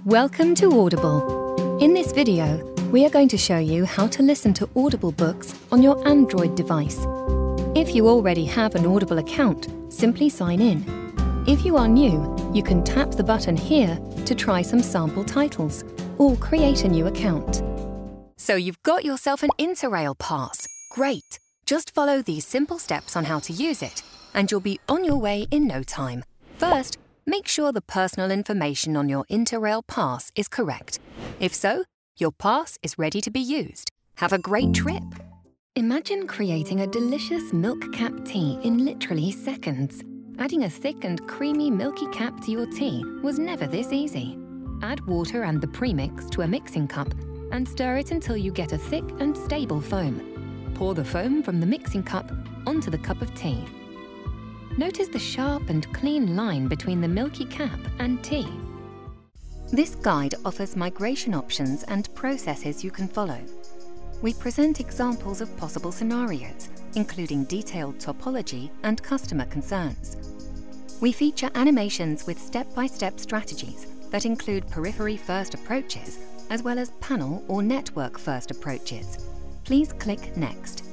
Welcome to Audible. In this video, we are going to show you how to listen to Audible books on your Android device. If you already have an Audible account, simply sign in. If you are new, you can tap the button here to try some sample titles or create a new account. So you've got yourself an Interrail pass. Great! Just follow these simple steps on how to use it, and you'll be on your way in no time. First, make sure the personal information on your Interrail pass is correct. If so, your pass is ready to be used. Have a great trip! Imagine creating a delicious milk cap tea in literally seconds. Adding a thick and creamy milky cap to your tea was never this easy. Add water and the premix to a mixing cup and stir it until you get a thick and stable foam. Pour the foam from the mixing cup onto the cup of tea. Notice the sharp and clean line between the milky cap and tea. This guide offers migration options and processes you can follow. We present examples of possible scenarios, including detailed topology and customer concerns. We feature animations with step-by-step strategies that include periphery-first approaches, as well as panel or network-first approaches. Please click Next.